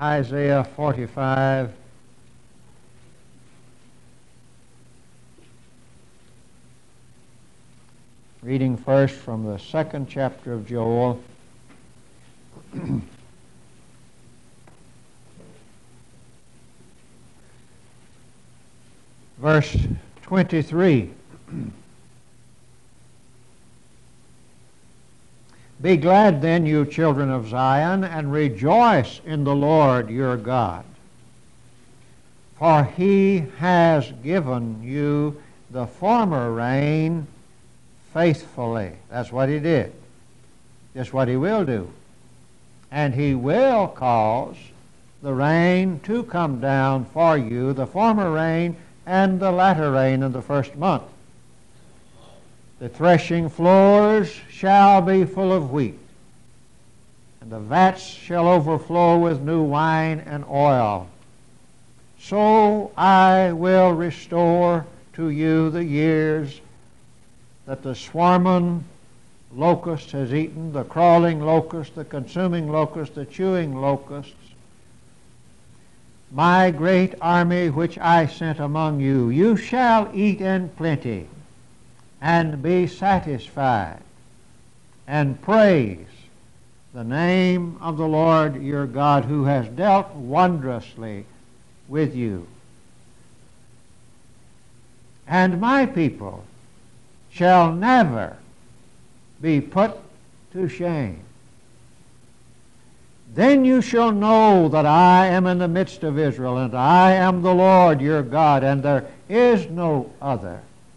Isaiah 45. Reading first from the second chapter of Joel. Verse 23. Be glad then, you children of Zion, and rejoice in the Lord your God. For he has given you the former rain faithfully. That's what he did. That's what he will do. And he will cause the rain to come down for you, the former rain and the latter rain in the first month. The threshing floors shall be full of wheat, and the vats shall overflow with new wine and oil. So I will restore to you the years that the swarming locust has eaten, the crawling locust, the consuming locust, the chewing locusts. My great army which I sent among you, you shall eat in plenty, and be satisfied, and praise the name of the Lord your God, who has dealt wondrously with you. And my people shall never be put to shame. Then you shall know that I am in the midst of Israel, and I am the Lord your God, and there is no other.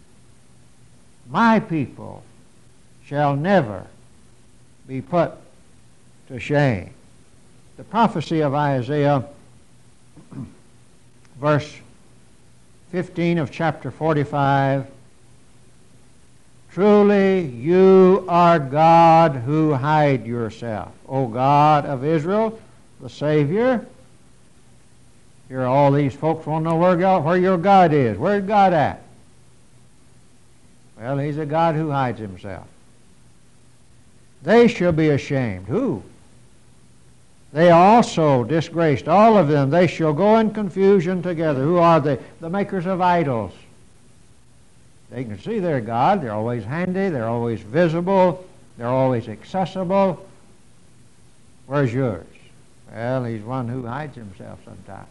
My people shall never be put to shame. The prophecy of Isaiah, verse 15 of chapter 45, truly you are God who hide yourself, O God of Israel, the Savior. Here all these folks want to know where your God is. Where's God at? Well, he's a God who hides himself. They shall be ashamed. Who? They also disgraced, all of them. They shall go in confusion together. Who are they? The makers of idols. They can see their God. They're always handy. They're always visible. They're always accessible. Where's yours? Well, he's one who hides himself sometimes.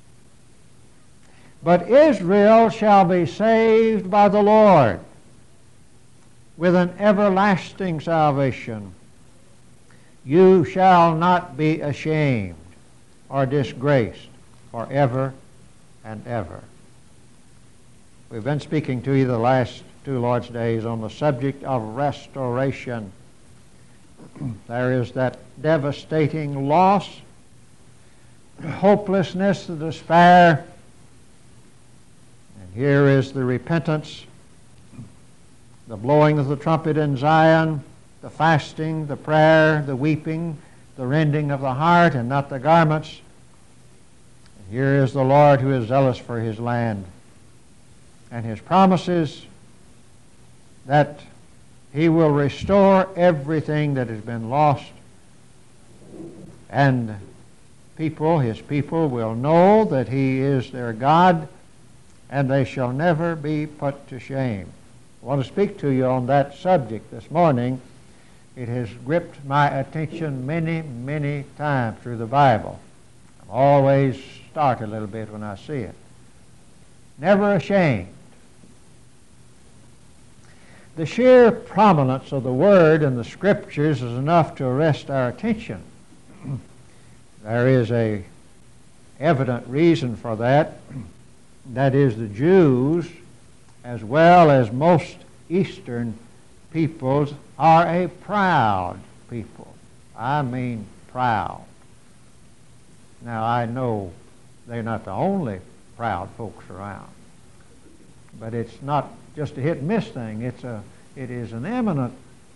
But Israel shall be saved by the Lord with an everlasting salvation. You shall not be ashamed or disgraced forever and ever. We've been speaking to you the last two Lord's days on the subject of restoration. There is that devastating loss, hopelessness, the despair. And here is the repentance, the blowing of the trumpet in Zion, the fasting, the prayer, the weeping, the rending of the heart and not the garments. And here is the Lord who is zealous for his land, and his promises that he will restore everything that has been lost, and his people will know that he is their God, and they shall never be put to shame. I want to speak to you on that subject this morning. It has gripped my attention many, many times through the Bible. I always start a little bit when I see it. Never ashamed. The sheer prominence of the Word in the Scriptures is enough to arrest our attention. There is an evident reason for that. That is, the Jews, as well as most Eastern peoples, are a proud people. I mean proud. Now, I know they're not the only proud folks around, but it's not just a hit-and-miss thing. It is an eminent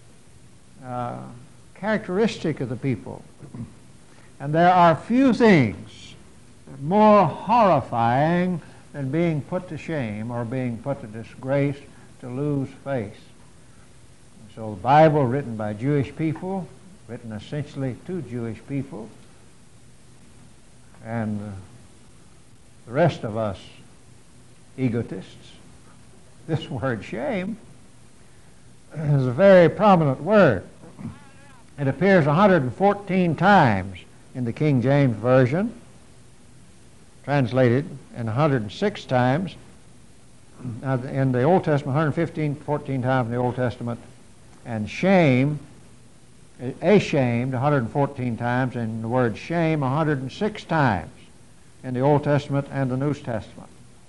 characteristic of the people. And there are few things more horrifying than being put to shame or being put to disgrace, to lose face. So the Bible, written by Jewish people, written essentially to Jewish people, and the rest of us egotists. This word shame is a very prominent word. It appears 114 times in the King James Version, translated, and 106 times in the Old Testament, 14 times in the Old Testament, and shame, ashamed, 114 times, and the word shame 106 times in the Old Testament and the New Testament.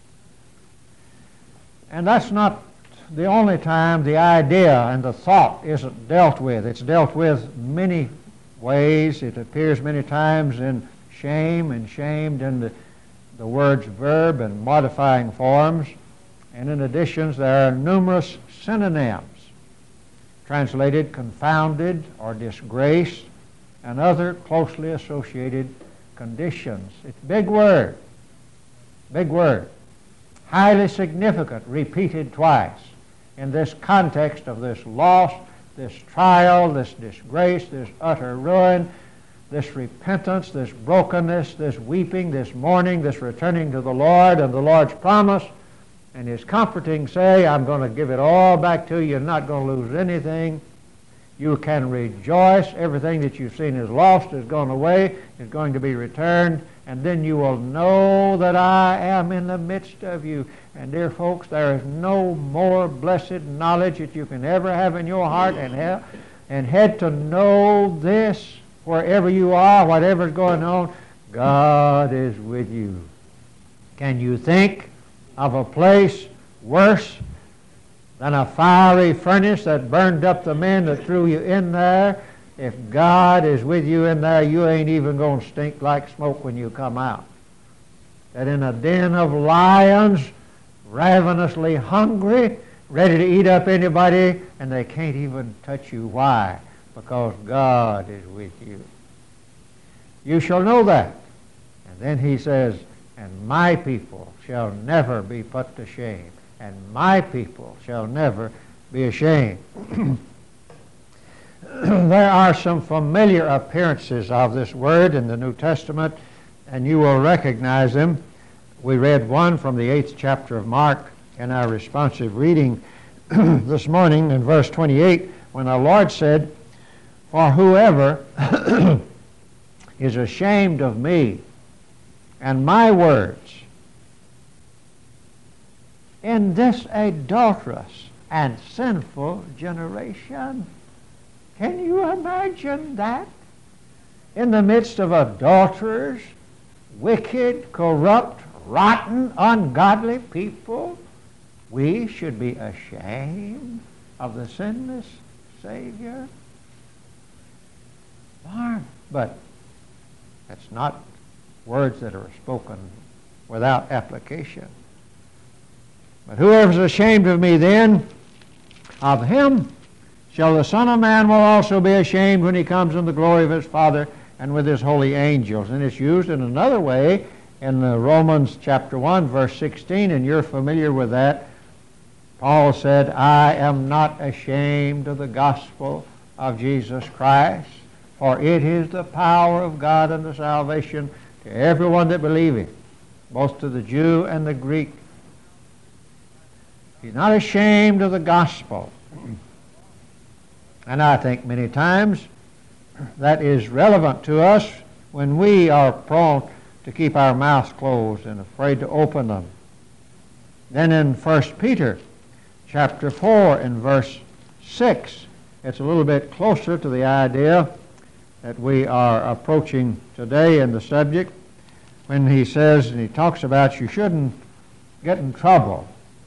And that's not the only time the idea and the thought isn't dealt with. It's dealt with many ways. It appears many times in shame and shamed in the word's verb and modifying forms. And in addition, there are numerous synonyms, translated confounded or disgraced, and other closely associated conditions. It's a big word, highly significant, repeated twice in this context of this loss, this trial, this disgrace, this utter ruin, this repentance, this brokenness, this weeping, this mourning, this returning to the Lord and the Lord's promise and His comforting say, I'm going to give it all back to you. You're not going to lose anything. You can rejoice. Everything that you've seen is lost, is gone away, is going to be returned, and then you will know that I am in the midst of you. And dear folks, there is no more blessed knowledge that you can ever have in your heart and head to know this wherever you are, whatever's going on, God is with you. Can you think of a place worse than a fiery furnace that burned up the men that threw you in there? If God is with you in there, you ain't even going to stink like smoke when you come out. That in a den of lions, ravenously hungry, ready to eat up anybody, and they can't even touch you. Why? Because God is with you. You shall know that. And then he says, and my people shall never be put to shame. And my people shall never be ashamed. There are some familiar appearances of this word in the New Testament, and you will recognize them. We read one from the 8th chapter of Mark in our responsive reading this morning in verse 28, when our Lord said, for whoever is ashamed of me and my words in this adulterous and sinful generation. Can you imagine that? In the midst of adulterers, wicked, corrupt, rotten, ungodly people, we should be ashamed of the sinless Savior? But that's not words that are spoken without application. But whoever is ashamed of me then, of him shall the Son of Man will also be ashamed when he comes in the glory of his Father and with his holy angels. And it's used in another way in Romans chapter 1, verse 16, and you're familiar with that. Paul said, I am not ashamed of the gospel of Jesus Christ, for it is the power of God unto salvation to everyone that believeth, both to the Jew and the Greek. He's not ashamed of the gospel. And I think many times that is relevant to us when we are prone to keep our mouths closed and afraid to open them. Then in 1 Peter chapter 4 in verse 6, it's a little bit closer to the idea that we are approaching today in the subject, when he says, and he talks about you shouldn't get in trouble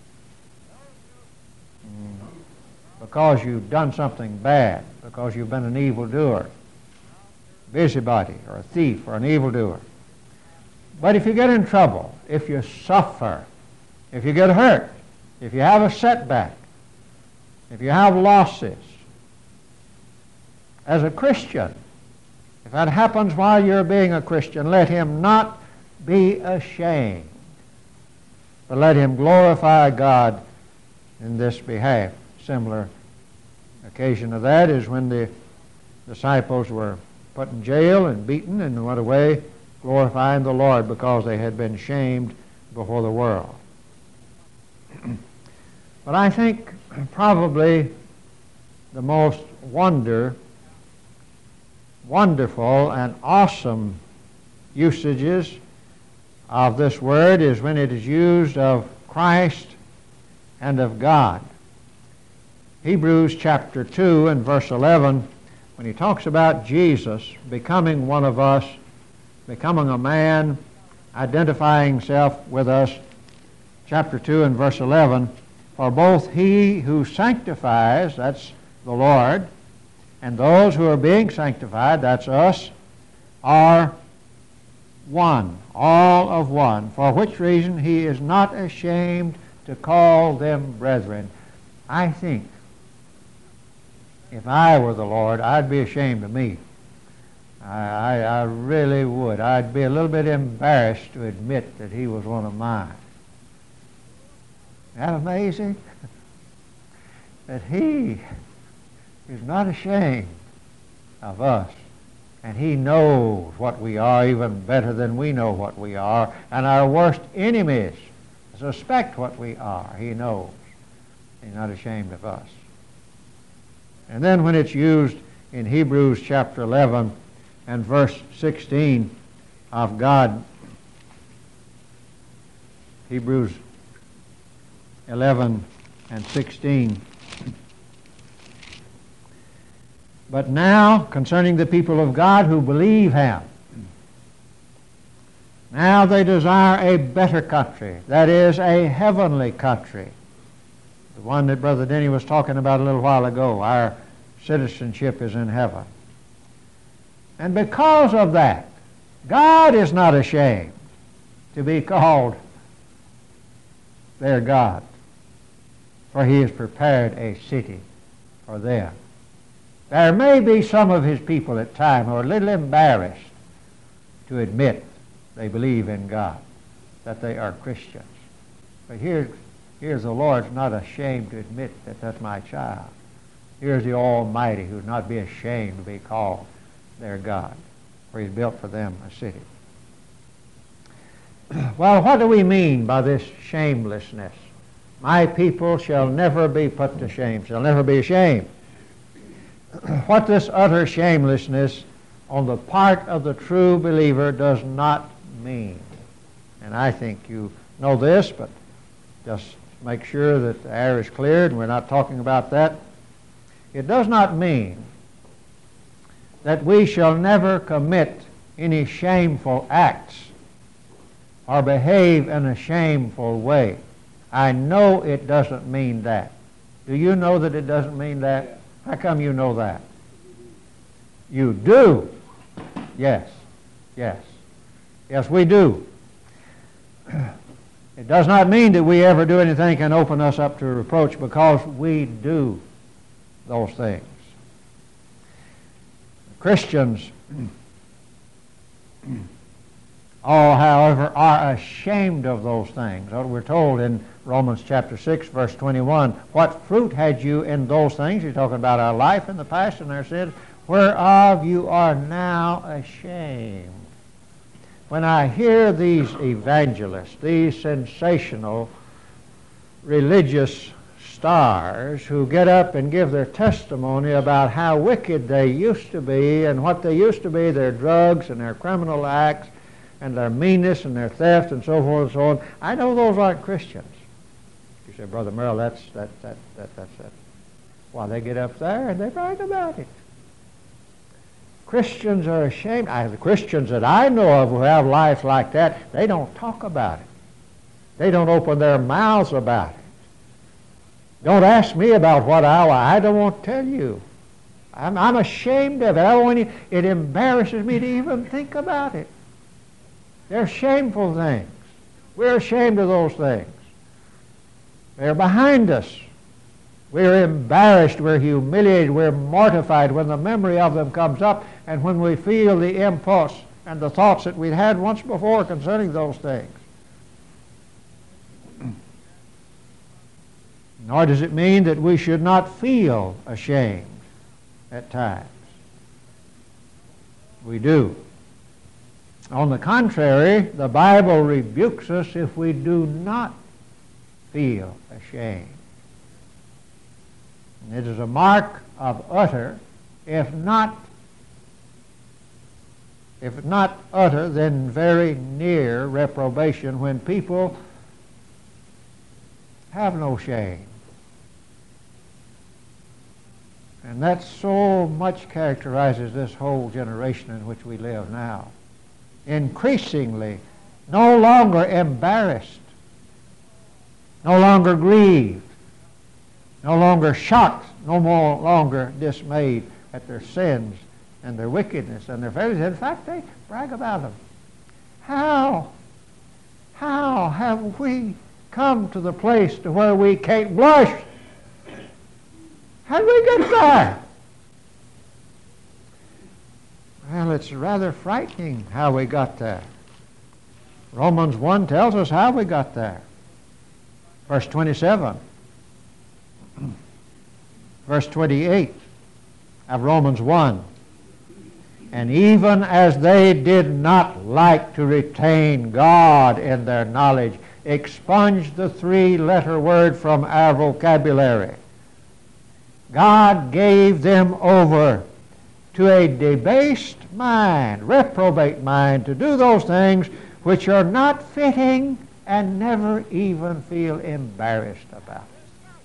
because you've done something bad, because you've been an evildoer, busybody, or a thief, or an evildoer. But if you get in trouble, if you suffer, if you get hurt, if you have a setback, if you have losses, as a Christian, if that happens while you're being a Christian, let him not be ashamed, but let him glorify God in this behalf. Similar occasion of that is when the disciples were put in jail and beaten and went away glorifying the Lord because they had been shamed before the world. But I think probably the most wonderful and awesome usages of this word is when it is used of Christ and of God. Hebrews chapter 2 and verse 11, when he talks about Jesus becoming one of us, becoming a man, identifying himself with us, chapter 2 and verse 11, for both he who sanctifies, that's the Lord, and those who are being sanctified, that's us, are one, all of one, for which reason he is not ashamed to call them brethren. I think if I were the Lord, I'd be ashamed of me. I really would. I'd be a little bit embarrassed to admit that he was one of mine. Isn't that amazing? That he is not ashamed of us. And he knows what we are even better than we know what we are. And our worst enemies suspect what we are. He knows. He's not ashamed of us. And then when it's used in Hebrews chapter 11 and verse 16 of God, Hebrews 11 and 16. But now, concerning the people of God who believe him, now they desire a better country, that is, a heavenly country. The one that Brother Denny was talking about a little while ago. Our citizenship is in heaven. And because of that, God is not ashamed to be called their God, for he has prepared a city for them. There may be some of his people at times who are a little embarrassed to admit they believe in God, that they are Christians. But here's the Lord's not ashamed to admit that that's my child. Here's the Almighty who's not be ashamed to be called their God, for he's built for them a city. Well, what do we mean by this shamelessness? My people shall never be put to shame, shall never be ashamed. What this utter shamelessness on the part of the true believer does not mean. And I think you know this, but just make sure that the air is cleared and we're not talking about that. It does not mean that we shall never commit any shameful acts or behave in a shameful way. I know it doesn't mean that. Do you know that it doesn't mean that? How come you know that? You do. Yes. Yes. Yes, we do. It does not mean that we ever do anything that can open us up to reproach, because we do those things. Christians all, however, are ashamed of those things. We're told in Romans chapter 6, verse 21, what fruit had you in those things? He's talking about our life in the past and our sins, whereof you are now ashamed. When I hear these evangelists, these sensational religious stars who get up and give their testimony about how wicked they used to be and what they used to be, their drugs and their criminal acts and their meanness and their theft and so forth and so on, I know those aren't Christians. You say, Brother Merrill, that's why they get up there and they brag about it. Christians are ashamed. The Christians that I know of who have lives like that, they don't talk about it. They don't open their mouths about it. Don't ask me about what I don't want to tell you. I'm ashamed of it. It embarrasses me to even think about it. They're shameful things. We're ashamed of those things. They're behind us. We're embarrassed, we're humiliated, we're mortified when the memory of them comes up and when we feel the impulse and the thoughts that we'd had once before concerning those things. Nor does it mean that we should not feel ashamed at times. We do. On the contrary, the Bible rebukes us if we do not feel ashamed. And it is a mark of utter, if not utter, then very near reprobation when people have no shame. And that so much characterizes this whole generation in which we live now. Increasingly, no longer embarrassed, no longer grieved, no longer shocked, no more longer dismayed at their sins and their wickedness and their failures. In fact, they brag about them. How have we come to the place to where we can't blush? How did we get there? Well, it's rather frightening how we got there. Romans 1 tells us how we got there. Verse 27. Verse 28 of Romans 1. And even as they did not like to retain God in their knowledge, expunged the three-letter word from our vocabulary. God gave them over to a debased mind, reprobate mind, to do those things which are not fitting and never even feel embarrassed about it.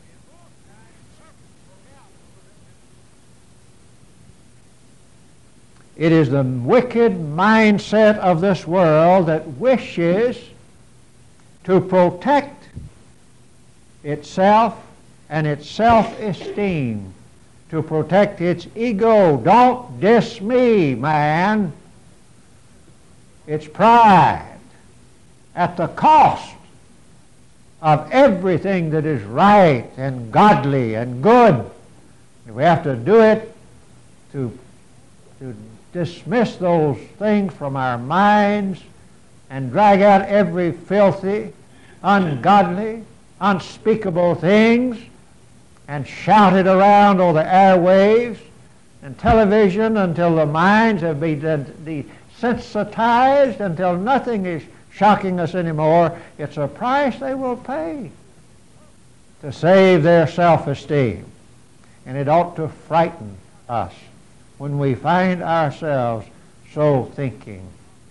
It is the wicked mindset of this world that wishes to protect itself and its self-esteem, to protect its ego. Don't diss me, man. Its pride at the cost of everything that is right and godly and good. We have to do it to dismiss those things from our minds and drag out every filthy, ungodly, unspeakable things and shout it around over the airwaves and television until the minds have been desensitized, until nothing is shocking us anymore. It's a price they will pay to save their self-esteem. And it ought to frighten us when we find ourselves so thinking.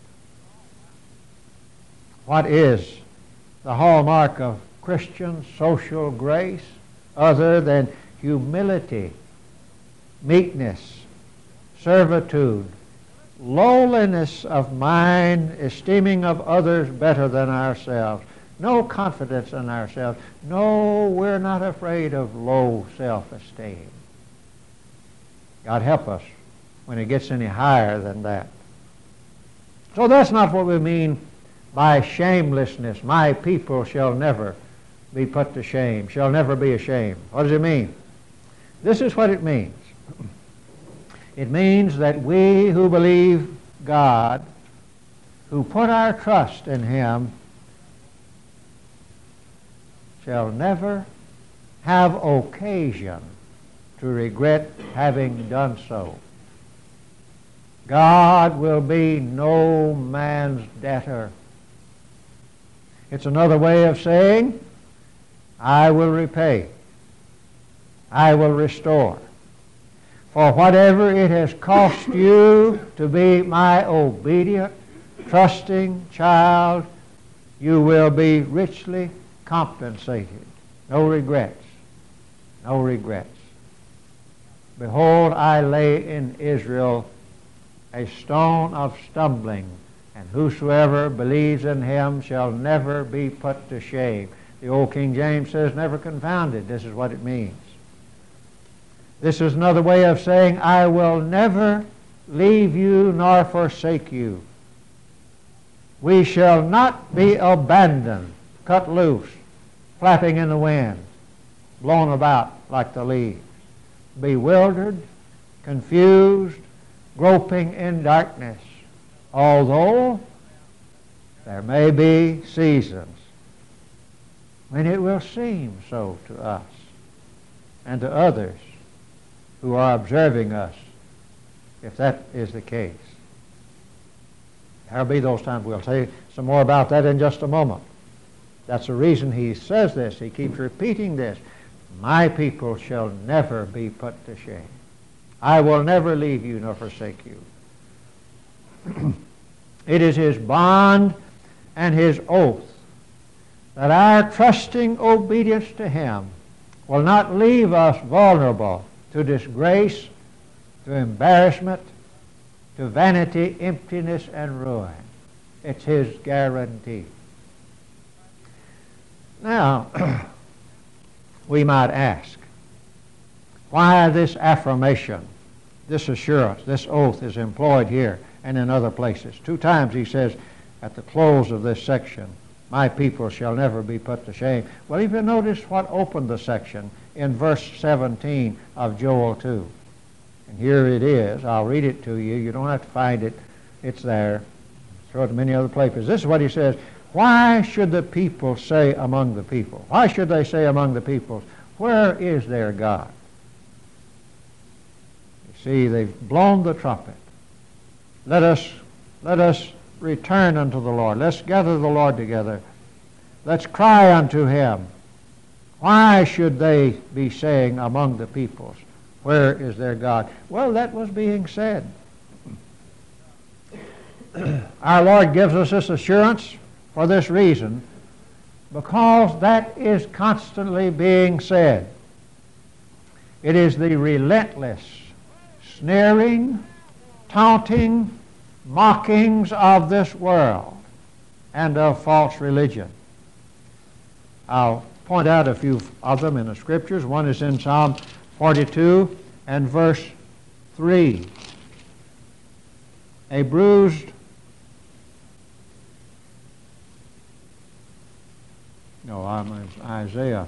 What is the hallmark of Christian social grace other than humility, meekness, servitude, lowliness of mind, esteeming of others better than ourselves, no confidence in ourselves? No, we're not afraid of low self-esteem. God help us when it gets any higher than that. So that's not what we mean by shamelessness. My people shall never be put to shame, shall never be ashamed. What does it mean? This is what it means. It means that we who believe God, who put our trust in Him, shall never have occasion to regret having done so. God will be no man's debtor. It's another way of saying, I will repay. I will restore. For whatever it has cost you to be my obedient, trusting child, you will be richly compensated. No regrets. No regrets. Behold, I lay in Israel a stone of stumbling, and whosoever believes in him shall never be put to shame. The old King James says, never confounded. This is what it means. This is another way of saying, I will never leave you nor forsake you. We shall not be abandoned, cut loose, flapping in the wind, blown about like the leaves, bewildered, confused, groping in darkness, although there may be seasons when it will seem so to us and to others who are observing us, if that is the case. There'll be those times. We'll say some more about that in just a moment. That's the reason he says this. He keeps repeating this. My people shall never be put to shame. I will never leave you nor forsake you. It is his bond and his oath that our trusting obedience to him will not leave us vulnerable to disgrace, to embarrassment, to vanity, emptiness, and ruin. It's his guarantee. Now, we might ask, why this affirmation, this assurance, this oath is employed here and in other places? 2 times he says at the close of this section, my people shall never be put to shame. Well, if you notice what opened the section in verse 17 of Joel 2. And here it is. I'll read it to you. You don't have to find it. It's there. Throw it in many other places. This is what he says. Why should the people say among the people? Why should they say among the peoples, where is their God? You see, they've blown the trumpet. Let us return unto the Lord. Let's gather the Lord together. Let's cry unto him. Why should they be saying among the peoples, where is their God? Well, that was being said. Our Lord gives us this assurance for this reason, because that is constantly being said. It is the relentless, sneering, taunting, mockings of this world and of false religion. I'll point out a few of them in the Scriptures. One is in Psalm 42 and verse 3. A bruised I'm in Isaiah.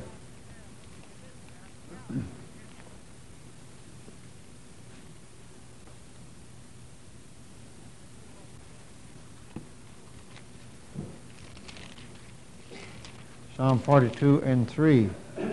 Psalm 42 and 3.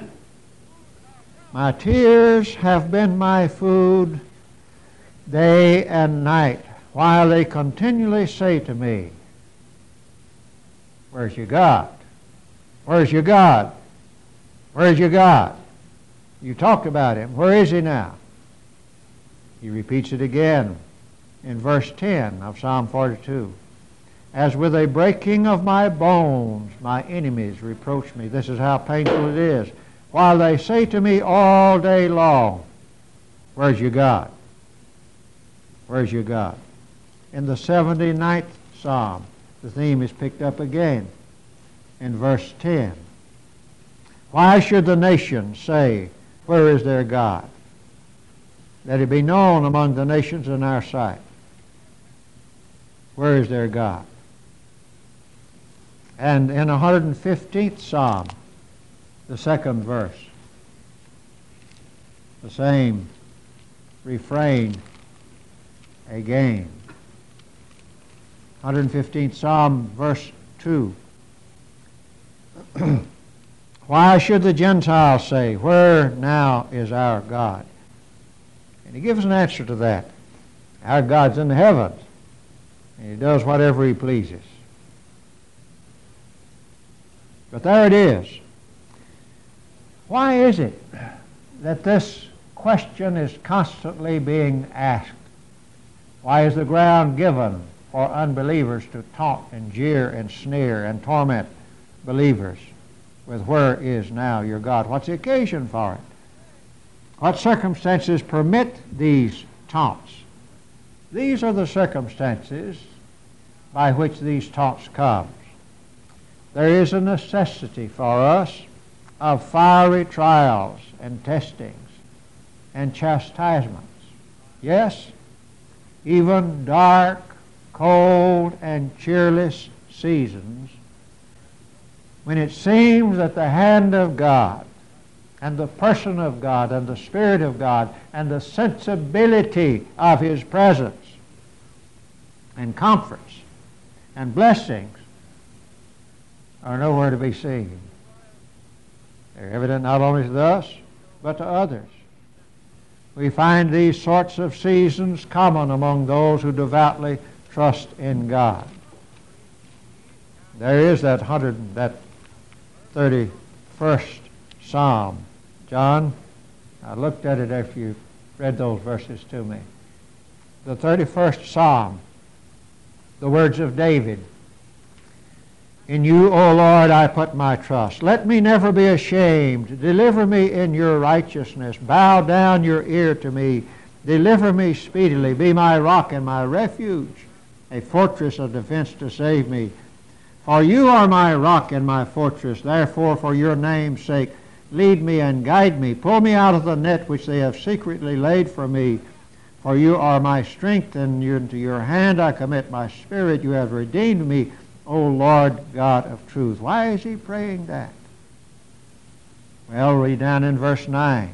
My tears have been my food day and night, while they continually say to me, where's your God? Where's your God? Where's your God? You talked about him. Where is he now? He repeats it again in verse 10 of Psalm 42. As with a breaking of my bones, my enemies reproach me. This is how painful it is. While they say to me all day long, where's your God? Where's your God? In the 79th Psalm, the theme is picked up again in verse 10. Why should the nations say, where is their God? Let it be known among the nations in our sight. Where is their God? And in 115th Psalm, the 2nd verse, the same refrain again. 115th Psalm, verse 2. Why should the Gentiles say, where now is our God? And he gives an answer to that. Our God's in the heavens, and he does whatever he pleases. But there it is. Why is it that this question is constantly being asked? Why is the ground given for unbelievers to taunt and jeer and sneer and torment believers with where is now your God? What's the occasion for it? What circumstances permit these taunts? These are the circumstances by which these taunts come. There is a necessity for us of fiery trials and testings and chastisements. Yes, even dark, cold, and cheerless seasons when it seems that the hand of God and the person of God and the Spirit of God and the sensibility of his presence and comforts and blessings are nowhere to be seen. They're evident not only to us, but to others. We find these sorts of seasons common among those who devoutly trust in God. There is that 31st Psalm. John, I looked at it after you read those verses to me. The 31st Psalm, the words of David. In you, O Lord, I put my trust. Let me never be ashamed. Deliver me in your righteousness. Bow down your ear to me. Deliver me speedily. Be my rock and my refuge, a fortress of defense to save me. For you are my rock and my fortress. Therefore, for your name's sake, lead me and guide me. Pull me out of the net which they have secretly laid for me. For you are my strength, and into your hand I commit my spirit. You have redeemed me, O Lord God of truth. Why is he praying that? Well, read down in verse 9.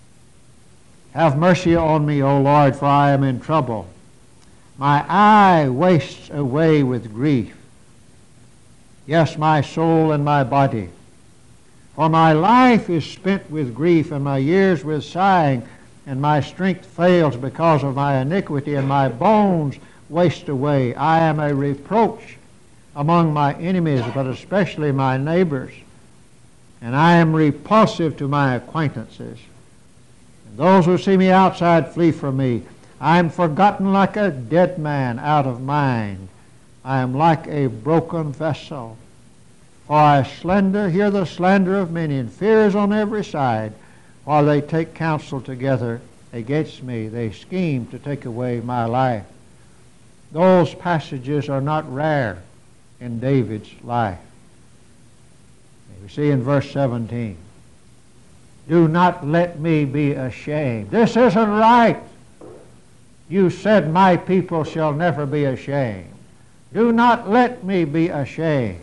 Have mercy on me, O Lord, for I am in trouble. My eye wastes away with grief. Yes, my soul and my body. For my life is spent with grief, and my years with sighing, and my strength fails because of my iniquity, and my bones waste away. I am a reproach among my enemies, but especially my neighbors, and I am repulsive to my acquaintances. And those who see me outside flee from me. I am forgotten like a dead man out of mind. I am like a broken vessel. For I hear the slander of many, and fear is on every side. While they take counsel together against me, they scheme to take away my life. Those passages are not rare in David's life. We see in verse 17, do not let me be ashamed. This isn't right. You said my people shall never be ashamed. Do not let me be ashamed.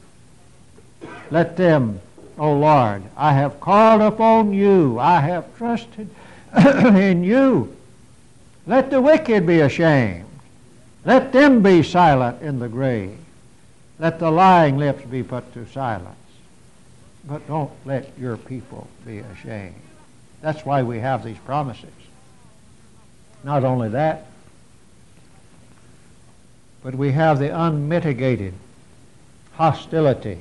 Let them, O Lord, I have called upon you. I have trusted in you. Let the wicked be ashamed. Let them be silent in the grave. Let the lying lips be put to silence. But don't let your people be ashamed. That's why we have these promises. Not only that, but we have the unmitigated hostility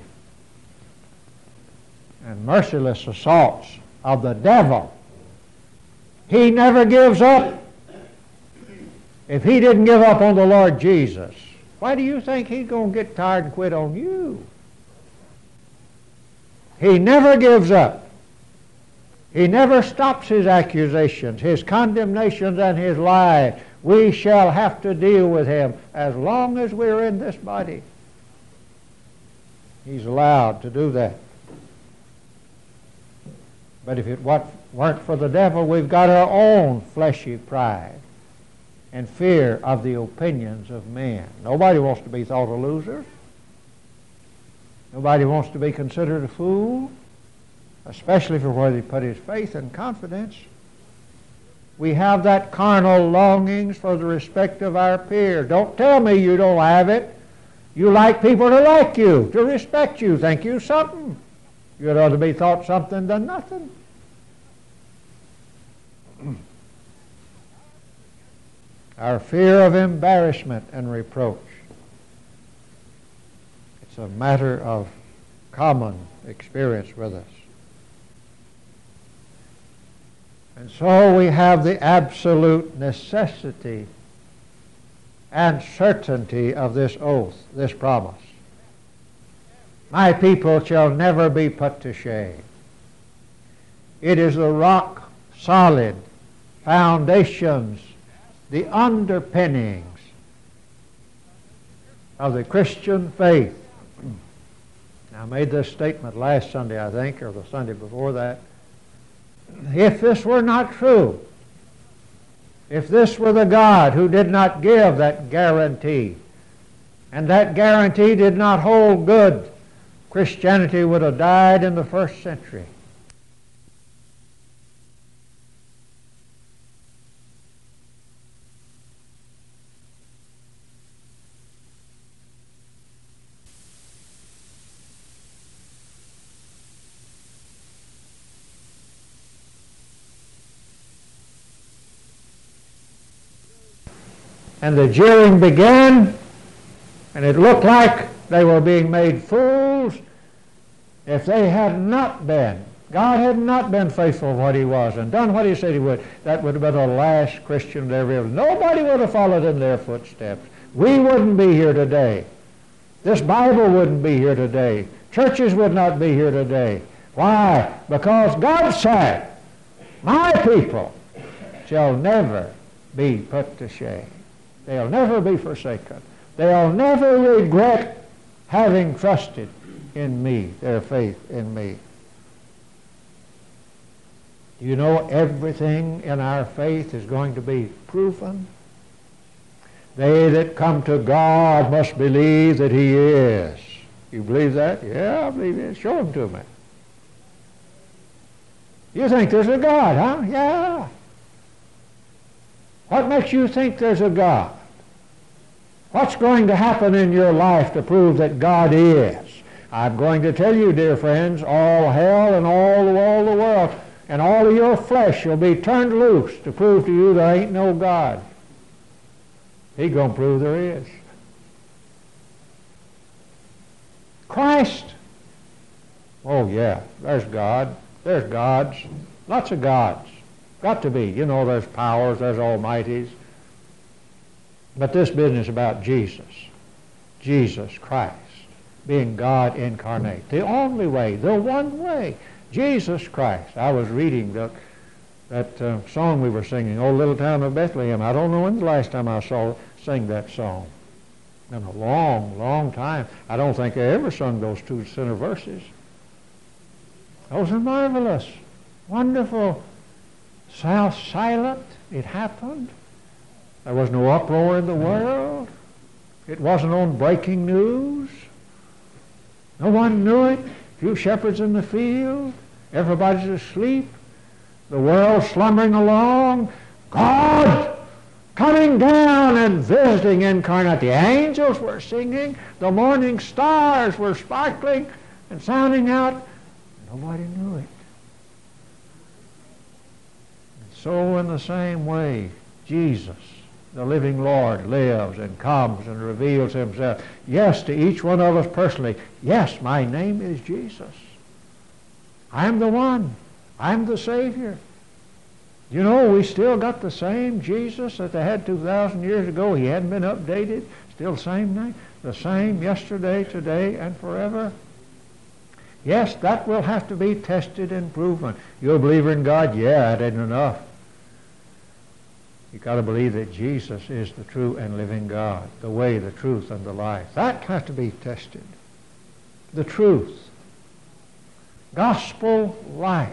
and merciless assaults of the devil. He never gives up. If he didn't give up on the Lord Jesus, why do you think he's going to get tired and quit on you? He never gives up. He never stops his accusations, his condemnations, and his lies. We shall have to deal with him as long as we're in this body. He's allowed to do that. But if it weren't for the devil, we've got our own fleshy pride and fear of the opinions of men. Nobody wants to be thought a loser. Nobody wants to be considered a fool, especially for where he put his faith and confidence. We have that carnal longings for the respect of our peers. Don't tell me you don't have it. You like people to like you, to respect you, think you something. You'd ought to be thought something than nothing. Our fear of embarrassment and reproach. It's a matter of common experience with us. And so we have the absolute necessity and certainty of this oath, this promise. My people shall never be put to shame. It is the rock solid foundations, the underpinnings of the Christian faith. I made this statement last Sunday, I think, or the Sunday before that. If this were not true, if this were the God who did not give that guarantee, and that guarantee did not hold good, Christianity would have died in the first century. And the jeering began, and it looked like They were being made fools. If they had not been, God had not been faithful to what he was and done what he said he would, that would have been the last Christian to ever live. Nobody would have followed in their footsteps. We wouldn't be here today. This Bible wouldn't be here today. Churches would not be here today. Why? Because God said, my people shall never be put to shame. They'll never be forsaken. They'll never regret having trusted in me, their faith in me. You know, everything in our faith is going to be proven. They that come to God must believe that he is. You believe that? Yeah, I believe it. Show him to me. You think there's a God, huh? Yeah. What makes you think there's a God? What's going to happen in your life to prove that God is? I'm going to tell you, dear friends, all hell and all the world and all of your flesh will be turned loose to prove to you there ain't no God. He's going to prove there is. Christ. Oh, yeah, there's God. There's gods. Lots of gods. Got to be. You know, there's powers, there's almighties. But this business about Jesus, Jesus Christ, being God incarnate, the only way, the one way, Jesus Christ. I was reading that song we were singing, "O Little Town of Bethlehem." I don't know when the last time I sing that song. In a long, long time. I don't think I ever sung those two center verses. Those are marvelous, wonderful, silent. It happened. There was no uproar in the world. It wasn't on breaking news. No one knew it. Few shepherds in the field. Everybody's asleep. The world slumbering along. God coming down and visiting incarnate. The angels were singing. The morning stars were sparkling and sounding out. Nobody knew it. And so in the same way, Jesus, the living Lord, lives and comes and reveals himself. Yes, to each one of us personally. Yes, my name is Jesus. I'm the one. I'm the Savior. You know, we still got the same Jesus that they had 2,000 years ago. He hadn't been updated. Still the same name. The same yesterday, today, and forever. Yes, that will have to be tested and proven. You're a believer in God? Yeah, that isn't enough. You've got to believe that Jesus is the true and living God, the way, the truth, and the life. That has to be tested. The truth. Gospel light.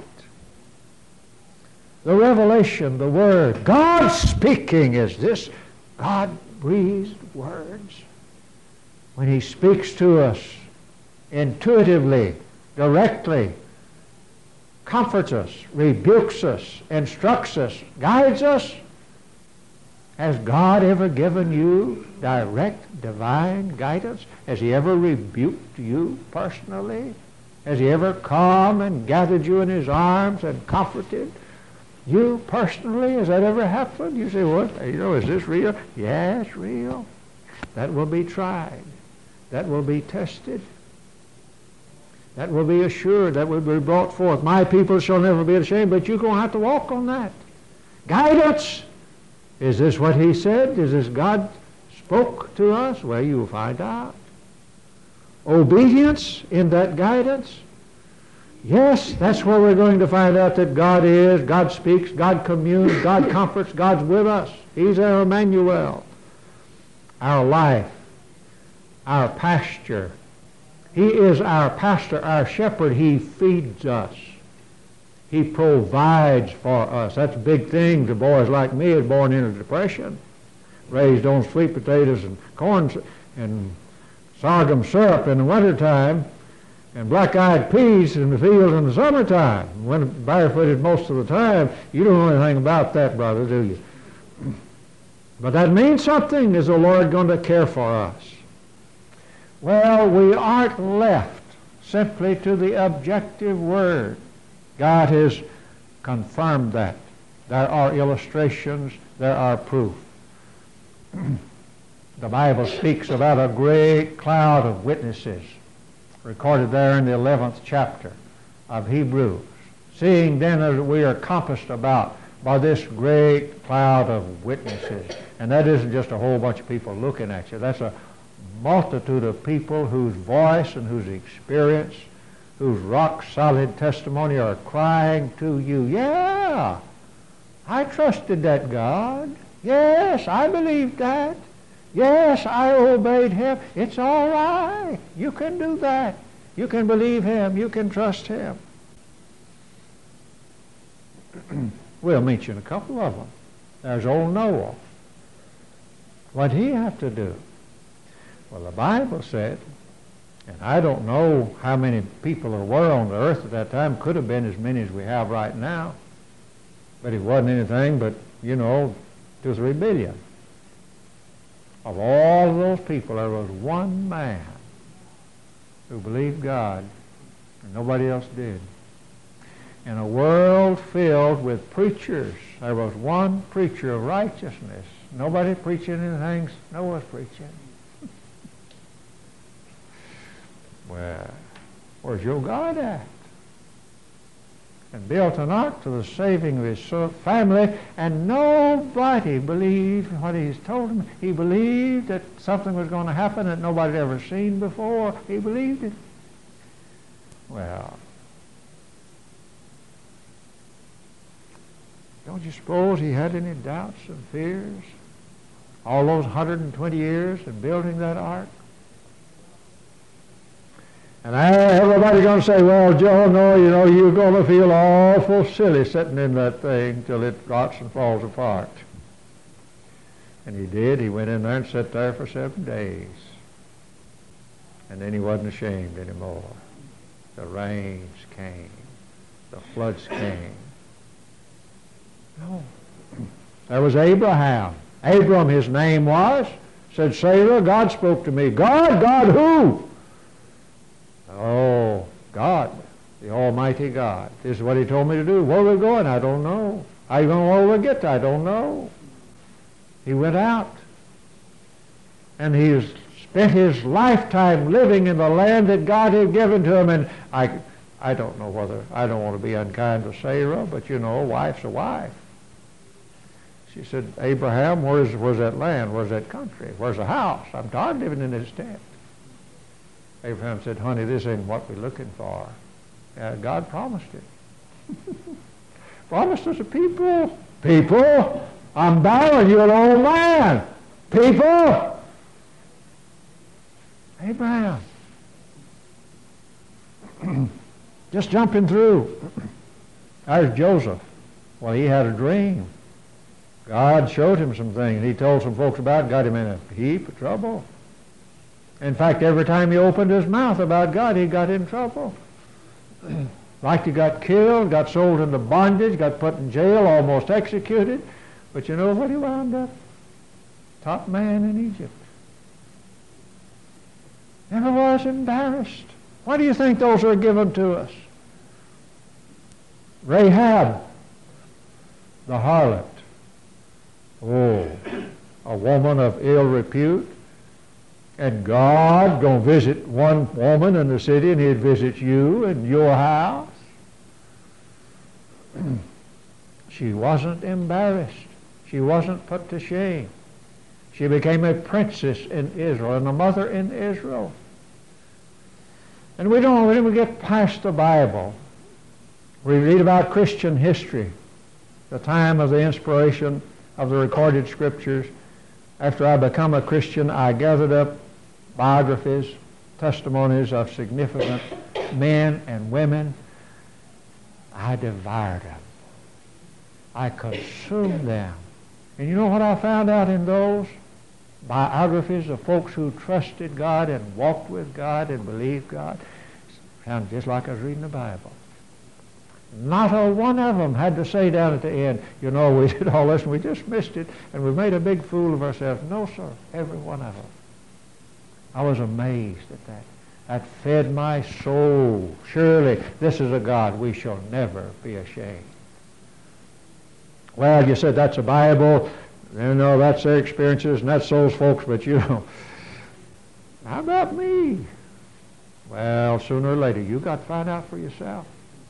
The revelation, the Word. God speaking is this. God breathed words. When he speaks to us intuitively, directly, comforts us, rebukes us, instructs us, guides us. Has God ever given you direct, divine guidance? Has he ever rebuked you personally? Has he ever come and gathered you in his arms and comforted you personally? Has that ever happened? You say, what? You know, is this real? Yeah, it's real. That will be tried. That will be tested. That will be assured. That will be brought forth. My people shall never be ashamed, but you're going to have to walk on that. Guidance. Is this what he said? Is this God spoke to us? Well, you'll find out. Obedience in that guidance. Yes, that's where we're going to find out that God is, God speaks, God communes, God comforts, God's with us. He's our Emmanuel, our life, our pasture. He is our pastor, our shepherd. He feeds us. He provides for us. That's a big thing to boys like me who born in a depression, raised on sweet potatoes and corn and sorghum syrup in the wintertime, and black-eyed peas in the field in the summertime. Went barefooted most of the time. You don't know anything about that, brother, do you? But that means something. Is the Lord going to care for us? Well, we aren't left simply to the objective Word. God has confirmed that. There are illustrations. There are proof. The Bible speaks about a great cloud of witnesses, recorded there in the 11th chapter of Hebrews. Seeing then that we are compassed about by this great cloud of witnesses. And that isn't just a whole bunch of people looking at you. That's a multitude of people whose voice and whose experience, whose rock-solid testimony are crying to you, yeah, I trusted that God. Yes, I believed that. Yes, I obeyed him. It's all right. You can do that. You can believe him. You can trust him. We'll mention a couple of them. There's old Noah. What did he have to do? Well, the Bible said, and I don't know how many people there were on the earth at that time. Could have been as many as we have right now. But it wasn't anything but, 2 or 3 billion. Of all of those people, there was one man who believed God, and nobody else did. In a world filled with preachers, there was one preacher of righteousness. Nobody preaching anything Noah's preaching. Well, where's your God at? And built an ark to the saving of his family, and nobody believed what he's told them. He believed that something was going to happen that nobody had ever seen before. He believed it. Well, don't you suppose he had any doubts and fears? All those 120 years in building that ark? And everybody's going to say, well, Joe, no, you're going to feel awful silly sitting in that thing till it rots and falls apart. And he did. He went in there and sat there for 7 days. And then he wasn't ashamed anymore. The rains came. The floods came. No. There was Abraham. Abram, his name was. Said, Sarah, God spoke to me. God who? Oh, God, the Almighty God. This is what he told me to do. Where we're going, I don't know. How you going where we'll get to, I don't know. He went out. And he spent his lifetime living in the land that God had given to him. And I don't know whether, I don't want to be unkind to Sarah, but a wife's a wife. She said, Abraham, where's that land? Where's that country? Where's the house? I'm tired of living in this tent. Abraham said, honey, this ain't what we're looking for. God promised it. Promised us a people. People, I'm barren, you're an old man. People. Abraham. Just jumping through. There's Joseph. Well, he had a dream. God showed him some things. He told some folks about it, got him in a heap of trouble. In fact, every time he opened his mouth about God, he got in trouble. Like he got killed, got sold into bondage, got put in jail, almost executed. But you know what he wound up? Top man in Egypt. Never was embarrassed. Why do you think those are given to us? Rahab, the harlot. Oh, a woman of ill repute. And God going to visit one woman in the city, and he'd visit you in your house. She wasn't embarrassed. She wasn't put to shame. She became a princess in Israel and a mother in Israel. And we don't, when we get past the Bible, we read about Christian history, the time of the inspiration of the recorded scriptures. After I become a Christian, I gathered up biographies, testimonies of significant men and women. I devoured them. I consumed them. And you know what I found out in those biographies of folks who trusted God and walked with God and believed God? It sounded just like I was reading the Bible. Not a one of them had to say down at the end, we did all this and we just missed it and we made a big fool of ourselves. No, sir, every one of them. I was amazed at that. That fed my soul. Surely this is a God we shall never be ashamed. Well, you said that's a Bible. You know, that's their experiences, and that's those folks, but you know, how about me? Well, sooner or later, you got to find out for yourself.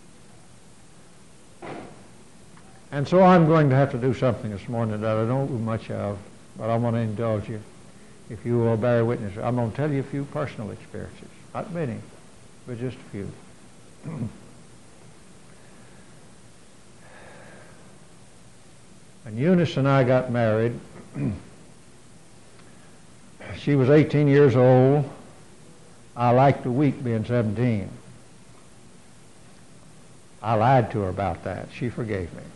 And so I'm going to have to do something this morning that I don't do much of, but I want to indulge you. If you will bear witness, I'm going to tell you a few personal experiences. Not many, but just a few. When Eunice and I got married, she was 18 years old. I liked the week being 17. I lied to her about that. She forgave me.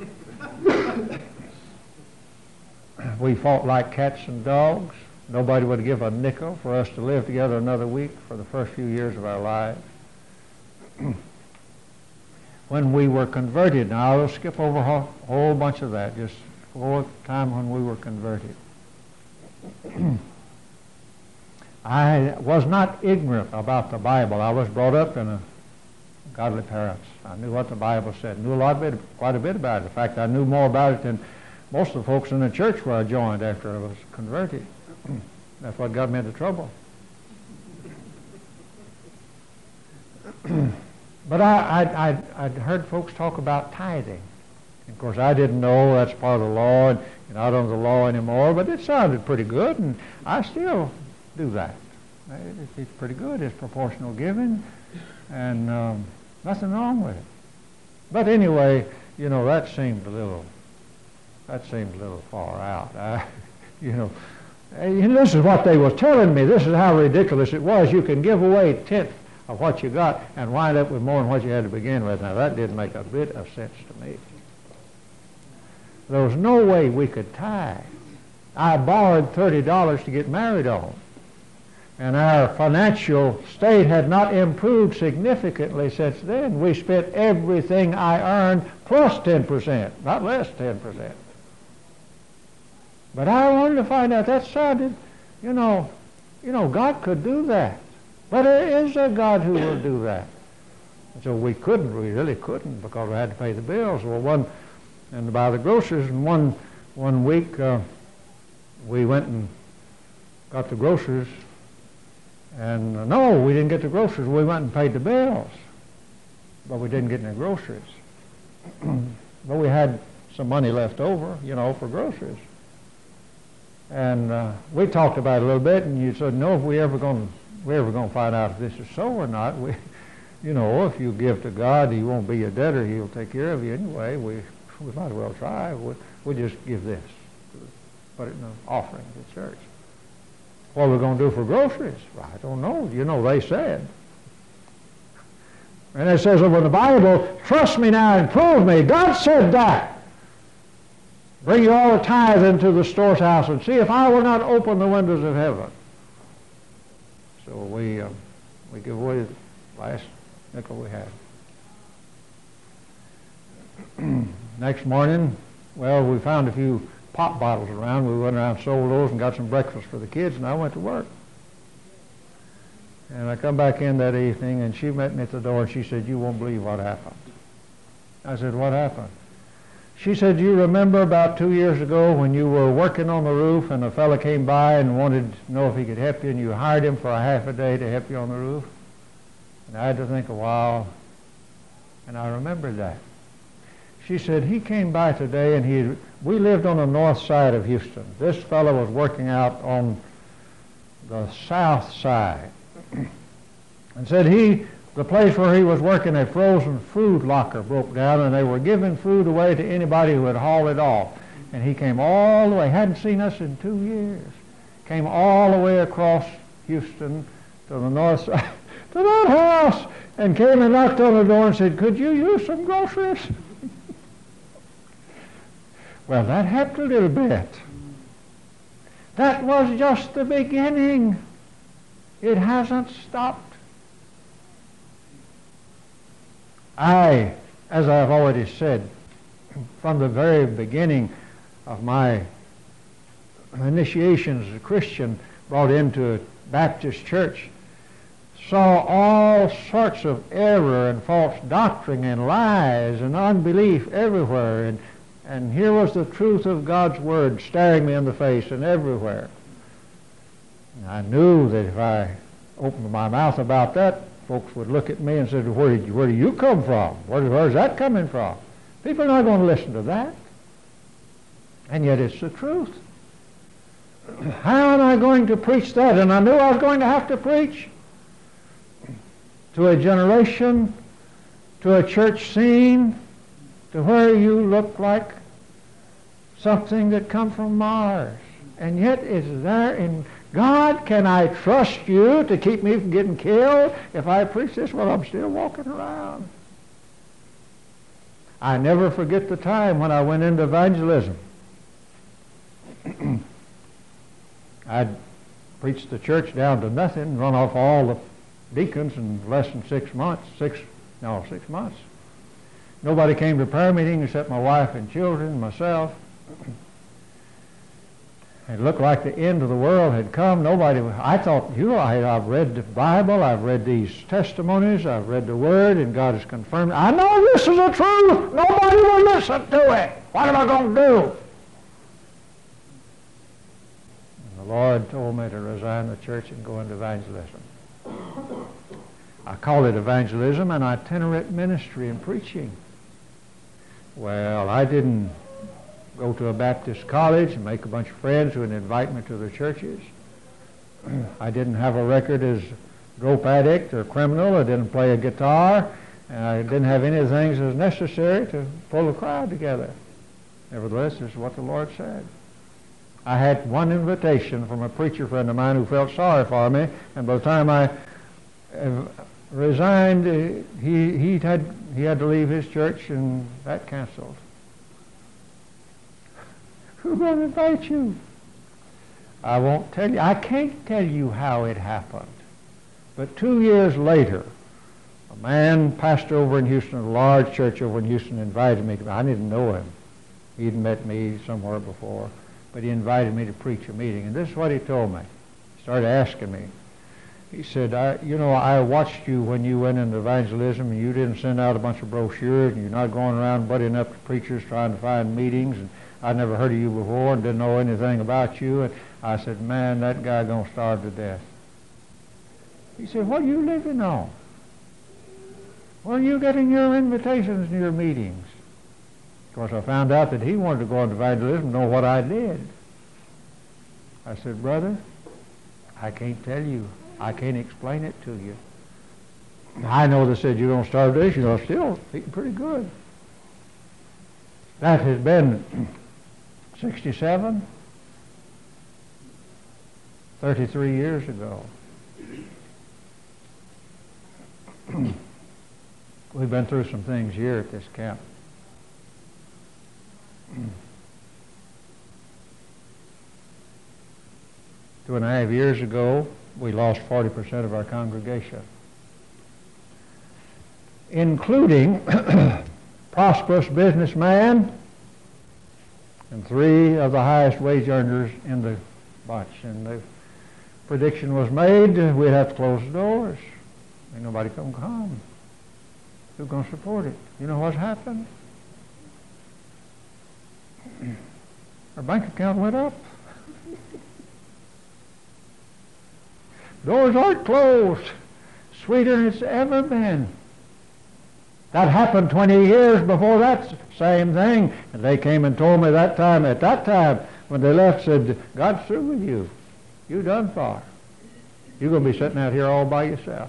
We fought like cats and dogs. Nobody would give a nickel for us to live together another week for the first few years of our lives. When we were converted, now I'll skip over a whole bunch of that, just for the time when we were converted. I was not ignorant about the Bible. I was brought up in godly parents. I knew what the Bible said. Knew quite a bit about it. In fact, I knew more about it than most of the folks in the church where I joined after I was converted. That's what got me into trouble. But I'd heard folks talk about tithing. Of course, I didn't know that's part of the law, and you're not under the law anymore, but it sounded pretty good, and I still do that. It's pretty good. It's proportional giving, and nothing wrong with it. But anyway, you know, that seemed a little far out. This is what they were telling me. This is how ridiculous it was. You can give away a tenth of what you got and wind up with more than what you had to begin with. Now, that didn't make a bit of sense to me. There was no way we could tithe. I borrowed $30 to get married on, and our financial state had not improved significantly since then. We spent everything I earned plus 10%, not less 10%. But I wanted to find out. That sounded, God could do that. But there is a God who will do that. And so we really couldn't, because we had to pay the bills. Well, and buy the groceries, and one week we went and got the groceries, and no, we didn't get the groceries. We went and paid the bills, but we didn't get any groceries. But we had some money left over, for groceries. And we talked about it a little bit, and you said, no, if we're ever going to find out if this is so or not. If you give to God, He won't be your debtor. He'll take care of you anyway. We might as well try. We'll just give this, put it in an offering to the church. What are we going to do for groceries? Well, I don't know. They said. And it says over in the Bible, trust me now and prove me. God said that. Bring you all the tithe into the storehouse and see if I will not open the windows of heaven. So we give away the last nickel we had. Next morning, we found a few pop bottles around. We went around, sold those, and got some breakfast for the kids, and I went to work. And I come back in that evening, and she met me at the door, and she said, you won't believe what happened. I said, what happened? She said, you remember about 2 years ago when you were working on the roof and a fellow came by and wanted to know if he could help you, and you hired him for a half a day to help you on the roof? And I had to think a while, and I remembered that. She said, he came by today, and we lived on the north side of Houston. This fellow was working out on the south side. And said the place where he was working, a frozen food locker broke down, and they were giving food away to anybody who would haul it off. And he came all the way, hadn't seen us in 2 years, came all the way across Houston to the north side, to that house, and came and knocked on the door and said, could you use some groceries? Well, that helped a little bit. That was just the beginning. It hasn't stopped. As I've already said, from the very beginning of my initiation as a Christian, brought into a Baptist church, saw all sorts of error and false doctrine and lies and unbelief everywhere. And And here was the truth of God's Word staring me in the face and everywhere. And I knew that if I opened my mouth about that, folks would look at me and say, where do you come from? Where's that coming from? People are not going to listen to that. And yet it's the truth. How am I going to preach that? And I knew I was going to have to preach to a generation, to a church scene, to where you look like something that come from Mars. And yet it's there in God. Can I trust you to keep me from getting killed if I preach this while I'm still walking around? I never forget the time when I went into evangelism. I'd preached the church down to nothing, run off all the deacons in less than 6 months. 6 months. Nobody came to prayer meeting except my wife and children, myself. It looked like the end of the world had come. I thought, I've read the Bible, I've read these testimonies, I've read the Word, and God has confirmed. I know this is the truth. Nobody will listen to it. What am I going to do? And the Lord told me to resign the church and go into evangelism. I call it evangelism and itinerant ministry and preaching. Well, I didn't go to a Baptist college and make a bunch of friends who would invite me to their churches. I didn't have a record as dope addict or criminal. I didn't play a guitar. And I didn't have any of the things that was necessary to pull a crowd together. Nevertheless, this is what the Lord said. I had one invitation from a preacher friend of mine who felt sorry for me, and by the time I resigned, he had to leave his church, and that canceled. Who's going to invite you? I won't tell you. I can't tell you how it happened. But 2 years later, a man, pastor over in Houston, a large church over in Houston, invited me. I didn't know him. He'd met me somewhere before. But he invited me to preach a meeting. And this is what he told me. He started asking me. He said, I watched you when you went into evangelism, and you didn't send out a bunch of brochures, and you're not going around butting up to preachers trying to find meetings, and I'd never heard of you before and didn't know anything about you. And I said, man, that guy going to starve to death. He said, what are you living on? Where are you getting your invitations and your meetings? Of course, I found out that he wanted to go into evangelism and know what I did. I said, brother, I can't tell you. I can't explain it to you. I know they said you're going to starve to death. You're still eating pretty good. That has been 67, 33 years ago. We've been through some things here at this camp. 2.5 years ago, we lost 40% of our congregation, including prosperous businessman and 3 of the highest wage earners in the bunch. And the prediction was made we'd have to close the doors. Ain't nobody gonna come. Who's gonna support it? You know what's happened? Our bank account went up. Doors aren't closed. Sweeter than it's ever been. That happened 20 years before that same thing. And they came and told me at that time, when they left, said, God's through with you. You done for. You're going to be sitting out here all by yourself.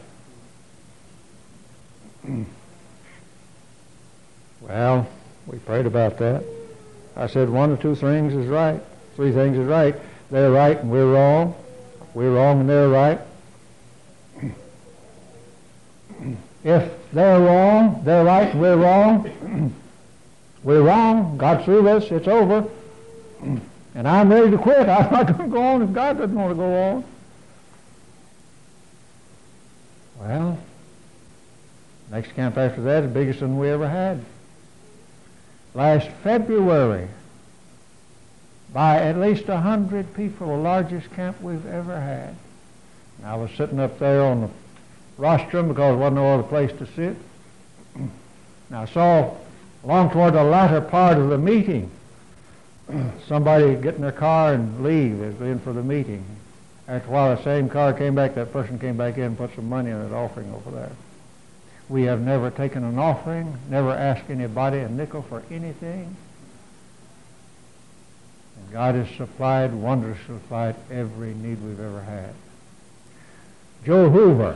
Well, we prayed about that. I said 1 or 2 things is right. 3 things is right. They're right and we're wrong. We're wrong and they're right. If they're wrong, they're right, and we're wrong. We're wrong. God's through us. It's over. And I'm ready to quit. I'm not going to go on if God doesn't want to go on. Well, next camp after that is the biggest one we ever had. Last February, by at least 100 people, the largest camp we've ever had. And I was sitting up there on the rostrum because there wasn't no other place to sit. And I saw Along toward the latter part of the meeting, somebody get in their car and leave. They was in for the meeting. After a while, the same car came back. That person came back in and put some money in an offering over there. We have never taken an offering, never asked anybody a nickel for anything. And God has supplied, wondrously supplied, every need we've ever had. Joe Hoover.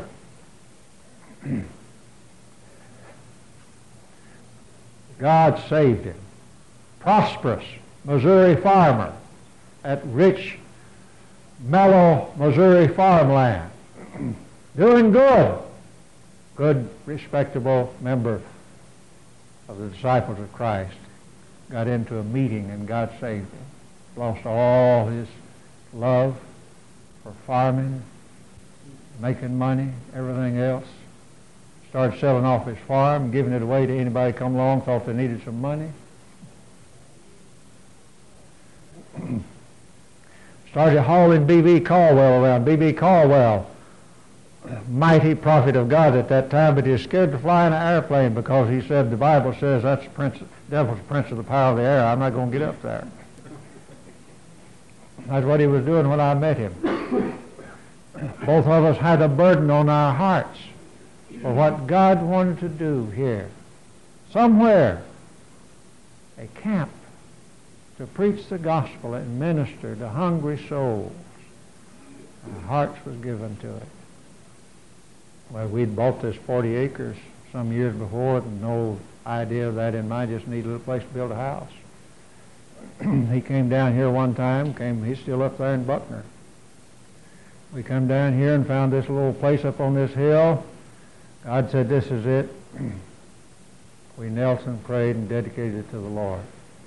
God saved him. Prosperous Missouri farmer at rich, mellow Missouri farmland. Doing good. Good, respectable member of the disciples of Christ. Got into a meeting and God saved him. Lost all his love for farming, making money, everything else. Started selling off his farm, giving it away to anybody who come along, thought they needed some money. Started hauling B.B. Caldwell around. B.B. Caldwell, mighty prophet of God at that time, but he was scared to fly in an airplane because he said the Bible says that's the devil's prince of the power of the air. I'm not going to get up there. That's what he was doing when I met him. Both of us had a burden on our hearts for what God wanted to do here. Somewhere, a camp to preach the gospel and minister to hungry souls. Our hearts was given to it. Well, we'd bought this 40 acres some years before, and no idea of that in mind, just need a little place to build a house. He came down here one time, he's still up there in Buckner. We come down here and found this little place up on this hill. God said, this is it. We knelt and prayed and dedicated it to the Lord.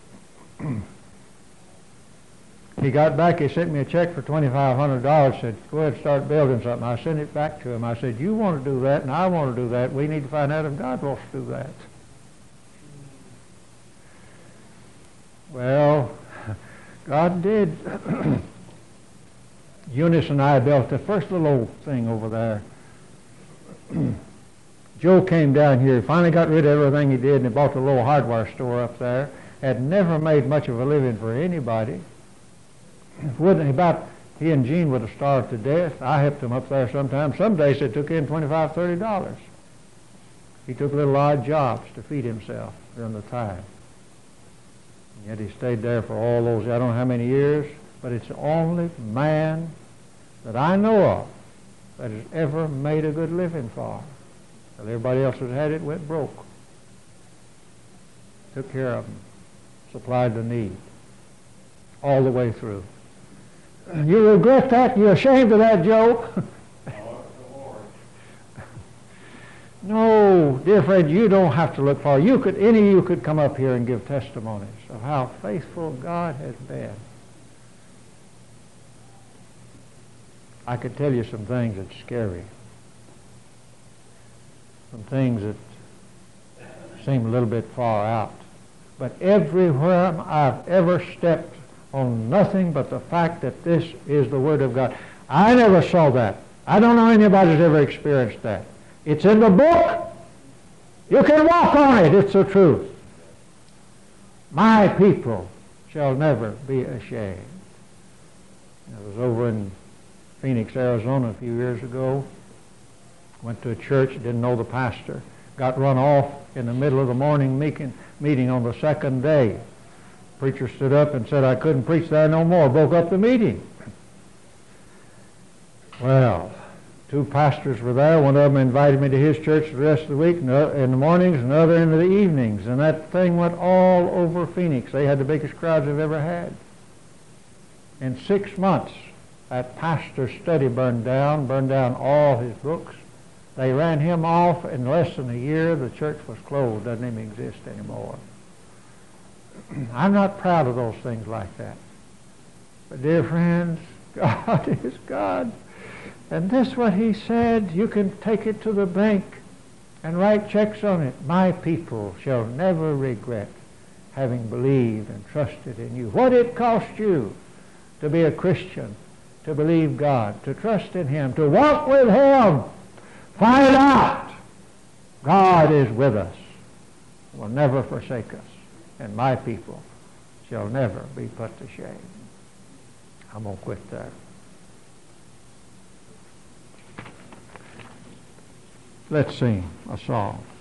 He got back, he sent me a check for $2,500, said, go ahead and start building something. I sent it back to him. I said, you want to do that and I want to do that. We need to find out if God wants to do that. Well, God did. Eunice and I built the first little old thing over there. Joe came down here, finally got rid of everything he did, and he bought a little hardware store up there. Had never made much of a living for anybody. He and Jean would have starved to death. I helped him up there sometimes. Some days it took in $25, $30. He took little odd jobs to feed himself during the time. And yet he stayed there for all those, I don't know how many years, but it's the only man that I know of that has ever made a good living for. Everybody else that had it went broke. Took care of them. Supplied the need. All the way through. You regret that? You're ashamed of that, Joe? No, dear friend, you don't have to look far. Any of you could come up here and give testimonies of how faithful God has been. I could tell you some things that's scary. Some things that seem a little bit far out. But everywhere I've ever stepped on nothing but the fact that this is the Word of God. I never saw that. I don't know anybody who's ever experienced that. It's in the book. You can walk on it. It's the truth. My people shall never be ashamed. I was over in Phoenix, Arizona a few years ago. Went to a church, didn't know the pastor. Got run off in the middle of the morning meeting on the second day. Preacher stood up and said I couldn't preach there no more. Broke up the meeting. Well, two pastors were there. One of them invited me to his church the rest of the week in the mornings, and the other in the evenings. And that thing went all over Phoenix. They had the biggest crowds they've ever had. In 6 months, that pastor's study burned down all his books. They ran him off. In less than a year, the church was closed. Doesn't even exist anymore. I'm not proud of those things like that. But dear friends, God is God. And this is what he said. You can take it to the bank and write checks on it. My people shall never regret having believed and trusted in you. What it cost you to be a Christian, to believe God, to trust in him, to walk with him. Find out God is with us. will never forsake us, and my people shall never be put to shame. I'm going to quit there. Let's sing a song.